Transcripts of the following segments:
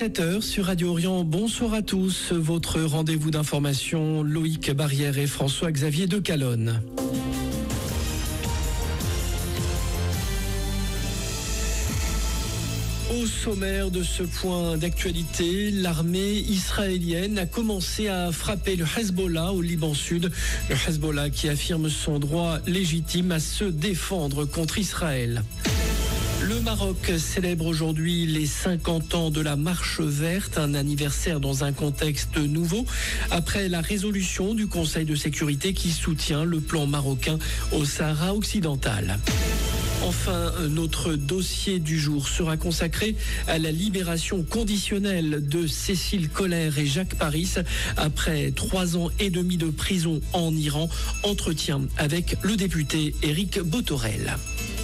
7h sur Radio Orient. Bonsoir à tous. Votre rendez-vous d'information, Loïc Barrière et François-Xavier de Calonne. Au sommaire de ce point d'actualité, l'armée israélienne a commencé à frapper le Hezbollah au Liban Sud. Le Hezbollah qui affirme son droit légitime à se défendre contre Israël. Le Maroc célèbre aujourd'hui les 50 ans de la Marche verte, un anniversaire dans un contexte nouveau, après la résolution du Conseil de sécurité qui soutient le plan marocain au Sahara occidental. Enfin, notre dossier du jour sera consacré à la libération conditionnelle de Cécile Coller et Jacques Paris après 3 ans et demi de prison en Iran. Entretien avec le député Éric Botorel.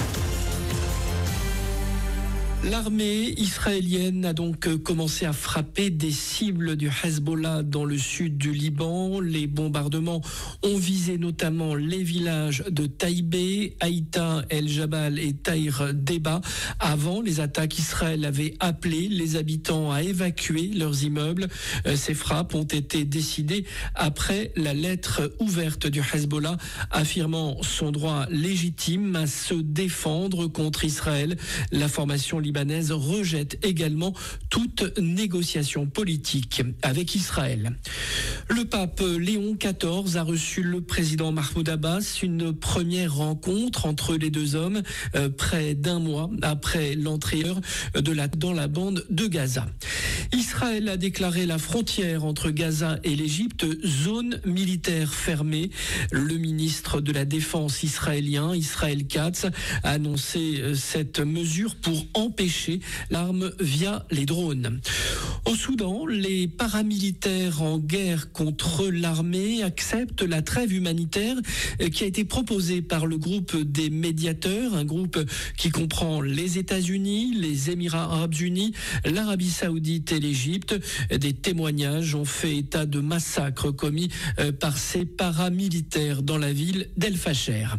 L'armée israélienne a donc commencé à frapper des cibles du Hezbollah dans le sud du Liban. Les bombardements ont visé notamment les villages de Taïbé, Haïta, El Jabal et Taïr Deba. Avant les attaques, Israël avait appelé les habitants à évacuer leurs immeubles. Ces frappes ont été décidées après la lettre ouverte du Hezbollah affirmant son droit légitime à se défendre contre Israël. La formation libanaise rejette également toute négociation politique avec Israël. Le pape Léon XIV a reçu le président Mahmoud Abbas, une première rencontre entre les deux hommes près d'un mois après l'entrée dans la bande de Gaza. Israël a déclaré la frontière entre Gaza et l'Égypte zone militaire fermée. Le ministre de la Défense israélien, Israël Katz, a annoncé cette mesure pour empêcher l'arme via les drones. Au Soudan, les paramilitaires en guerre contre l'armée acceptent la trêve humanitaire qui a été proposée par le groupe des médiateurs, un groupe qui comprend les États-Unis, les Émirats arabes unis, l'Arabie saoudite et l'Égypte. Des témoignages ont fait état de massacres commis par ces paramilitaires dans la ville d'El Fasher.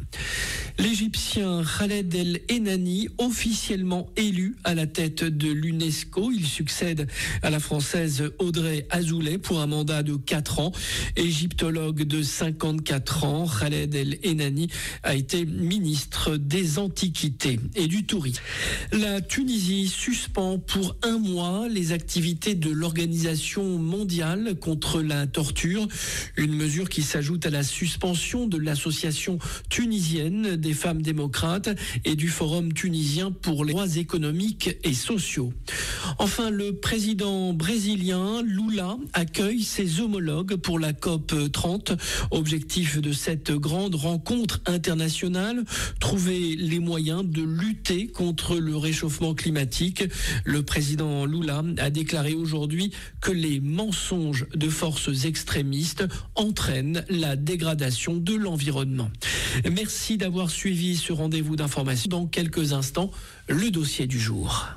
L'Égyptien Khaled El Enani, officiellement élu à la tête de l'UNESCO, il succède à la Française Audrey Azoulay pour un mandat de 4 ans. Égyptologue de 54 ans, Khaled El Enani a été ministre des Antiquités et du Tourisme. La Tunisie suspend pour 1 mois les activités de l'Organisation mondiale contre la torture, une mesure qui s'ajoute à la suspension de l'Association tunisienne des femmes démocrates et du Forum tunisien pour les droits économiques et sociaux. Enfin, le président brésilien Lula accueille ses homologues pour la COP 30. Objectif de cette grande rencontre internationale, trouver les moyens de lutter contre le réchauffement climatique. Le président Lula a déclaré aujourd'hui que les mensonges de forces extrémistes entraînent la dégradation de l'environnement. Merci d'avoir suivi ce rendez-vous d'information. Dans quelques instants, le dossier du jour.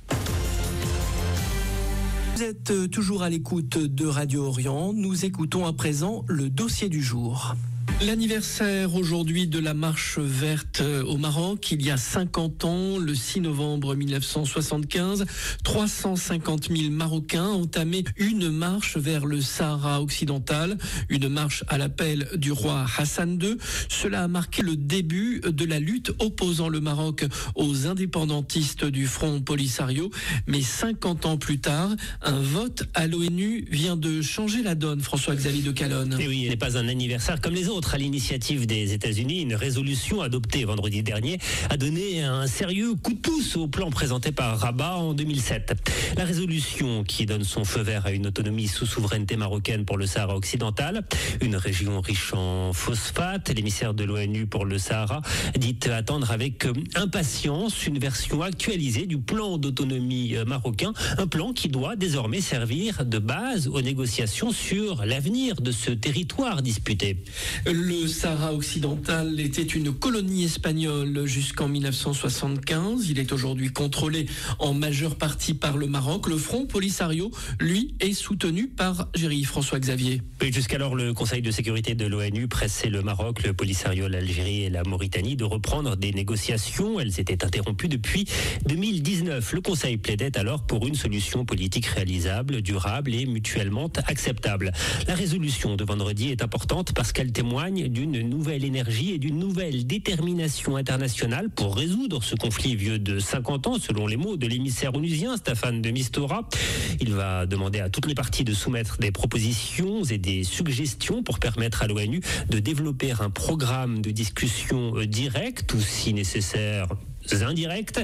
Vous êtes toujours à l'écoute de Radio Orient. Nous écoutons à présent le dossier du jour. L'anniversaire aujourd'hui de la Marche verte au Maroc, il y a 50 ans, le 6 novembre 1975, 350 000 Marocains ont entamé une marche vers le Sahara occidental, une marche à l'appel du roi Hassan II. Cela a marqué le début de la lutte opposant le Maroc aux indépendantistes du Front Polisario. Mais 50 ans plus tard, un vote à l'ONU vient de changer la donne, François-Xavier de Calonne. Et oui, il n'est pas un anniversaire comme les autres. À l'initiative des États-Unis, une résolution adoptée vendredi dernier a donné un sérieux coup de pouce au plan présenté par Rabat en 2007. La résolution qui donne son feu vert à une autonomie sous souveraineté marocaine pour le Sahara occidental, une région riche en phosphate. L'émissaire de l'ONU pour le Sahara dit attendre avec impatience une version actualisée du plan d'autonomie marocain, un plan qui doit désormais servir de base aux négociations sur l'avenir de ce territoire disputé. Le Sahara occidental était une colonie espagnole jusqu'en 1975. Il est aujourd'hui contrôlé en majeure partie par le Maroc. Le Front Polisario, lui, est soutenu par François Xavier. Oui, jusqu'alors, le Conseil de sécurité de l'ONU pressait le Maroc, le Polisario, l'Algérie et la Mauritanie de reprendre des négociations. Elles étaient interrompues depuis 2019. Le Conseil plaidait alors pour une solution politique réalisable, durable et mutuellement acceptable. La résolution de vendredi est importante parce qu'elle témoigne d'une nouvelle énergie et d'une nouvelle détermination internationale pour résoudre ce conflit vieux de 50 ans, selon les mots de l'émissaire onusien Staffan de Mistura. Il va demander à toutes les parties de soumettre des propositions et des suggestions pour permettre à l'ONU de développer un programme de discussion direct ou, si nécessaire, indirect.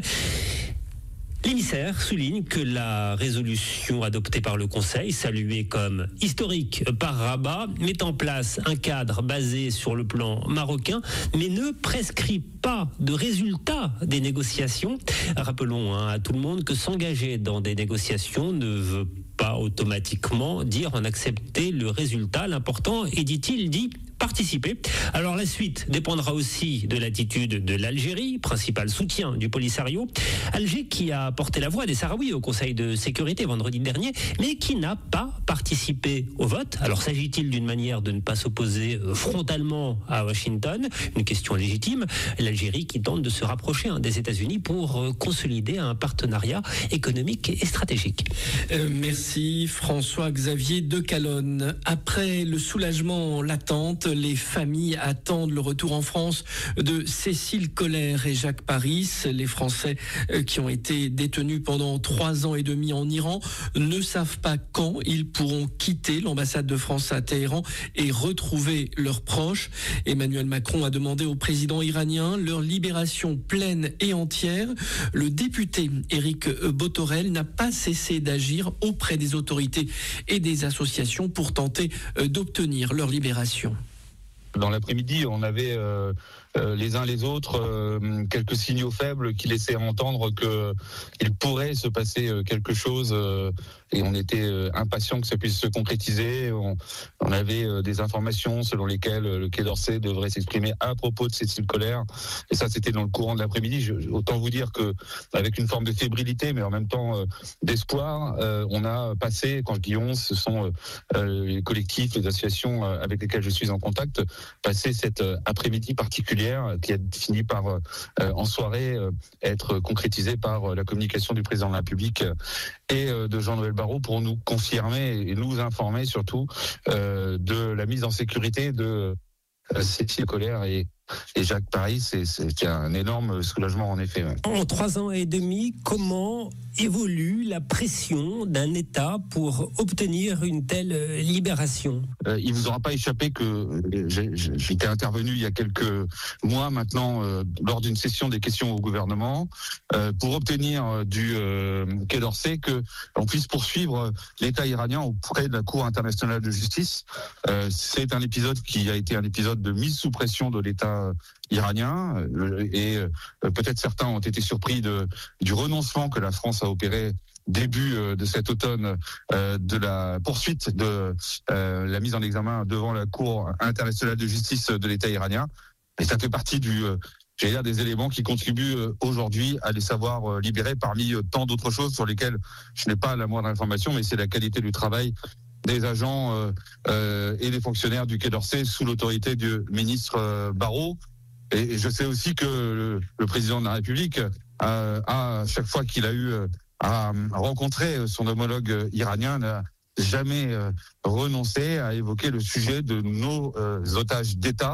L'émissaire souligne que la résolution adoptée par le Conseil, saluée comme historique par Rabat, met en place un cadre basé sur le plan marocain, mais ne prescrit pas de résultat des négociations. Rappelons à tout le monde que s'engager dans des négociations ne veut pas automatiquement dire en accepter le résultat. L'important est, dit-il, participer. Alors la suite dépendra aussi de l'attitude de l'Algérie, principal soutien du Polisario. Alger qui a porté la voix des Sahraouis au Conseil de sécurité vendredi dernier, mais qui n'a pas participé au vote. Alors s'agit-il d'une manière de ne pas s'opposer frontalement à Washington? Une question légitime. L'Algérie qui tente de se rapprocher des États-Unis pour consolider un partenariat économique et stratégique. Merci François-Xavier de Calonne. Après le soulagement, l'attente, les familles attendent le retour en France de Cécile Colère et Jacques Paris. Les Français qui ont été détenus pendant 3 ans et demi en Iran ne savent pas quand ils pourront quitter l'ambassade de France à Téhéran et retrouver leurs proches. Emmanuel Macron a demandé au président iranien leur libération pleine et entière. Le député Éric Botorel n'a pas cessé d'agir auprès des autorités et des associations pour tenter d'obtenir leur libération. Dans l'après-midi, on avait les uns les autres quelques signaux faibles qui laissaient entendre qu'il pourrait se passer quelque chose et on était impatients que ça puisse se concrétiser. On avait des informations selon lesquelles le Quai d'Orsay devrait s'exprimer à propos de Cécile Colère et ça c'était dans le courant de l'après-midi. Autant vous dire que avec une forme de fébrilité mais en même temps d'espoir, on a passé, quand je dis on, ce sont les collectifs, les associations avec lesquelles je suis en contact, passé cet après-midi particulière qui a fini par, en soirée, être concrétisée par la communication du président de la République et de Jean-Noël Barrot pour nous confirmer et nous informer surtout de la mise en sécurité de Cécile Colère et Jacques Paris. C'est un énorme soulagement en effet. En 3 ans et demi, comment évolue la pression d'un État pour obtenir une telle libération? Il vous aura pas échappé que j'étais intervenu il y a quelques mois maintenant lors d'une session des questions au gouvernement pour obtenir du Quai d'Orsay que on puisse poursuivre l'État iranien auprès de la Cour internationale de justice. C'est un épisode qui a été un épisode de mise sous pression de l'État iranien et peut-être certains ont été surpris du renoncement que la France a opéré début de cet automne de la poursuite de la mise en examen devant la Cour internationale de justice de l'État iranien. Et ça fait partie des éléments qui contribuent aujourd'hui à les savoir libérés parmi tant d'autres choses sur lesquelles je n'ai pas la moindre information, mais c'est la qualité du travail des agents et des fonctionnaires du Quai d'Orsay sous l'autorité du ministre Barrot. Et je sais aussi que le président de la République à chaque fois qu'il a eu à rencontrer son homologue iranien, n'a jamais renoncé à évoquer le sujet de nos otages d'État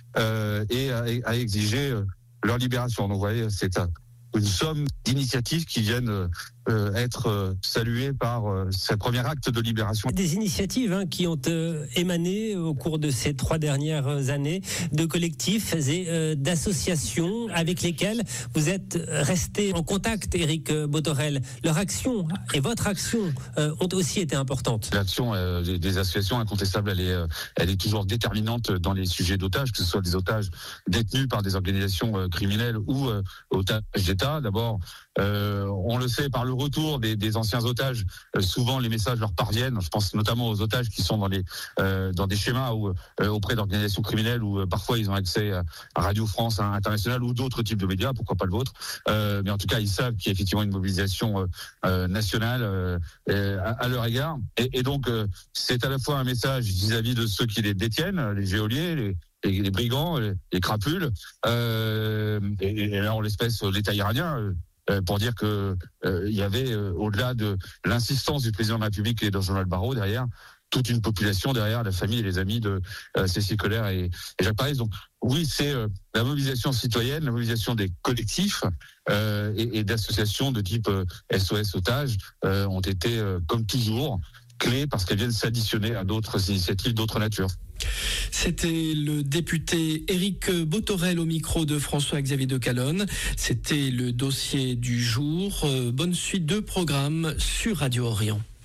et à exiger leur libération. Donc vous voyez, c'est une somme d'initiatives qui viennent être saluées par ce premier acte de libération. Des initiatives qui ont émané au cours de ces 3 dernières années de collectifs et d'associations avec lesquels vous êtes resté en contact, Éric Botorel. Leur action et votre action ont aussi été importantes. L'action des associations, incontestable, elle est toujours déterminante dans les sujets d'otages, que ce soit des otages détenus par des organisations criminelles ou otages d'État. D'abord, on le sait par le retour des anciens otages, souvent les messages leur parviennent. Je pense notamment aux otages qui sont dans des schémas ou auprès d'organisations criminelles où parfois ils ont accès à Radio France Internationale ou d'autres types de médias, pourquoi pas le vôtre. Mais en tout cas, ils savent qu'il y a effectivement une mobilisation nationale à leur égard. Et donc, c'est à la fois un message vis-à-vis de ceux qui les détiennent, les geôliers, les brigands, les crapules, et là en l'espèce l'État iranien, pour dire que il y avait au-delà de l'insistance du président de la République et de Jean-Noël Barrot derrière, toute une population derrière, la famille et les amis de Cécile Collère et Jacques Parize. Donc oui, c'est la mobilisation citoyenne, la mobilisation des collectifs et d'associations de type SOS Otages ont été, comme toujours, clés parce qu'elles viennent s'additionner à d'autres initiatives d'autre nature. C'était le député Éric Bothorel au micro de François-Xavier de Calonne. C'était le dossier du jour. Bonne suite de programme sur Radio Orient.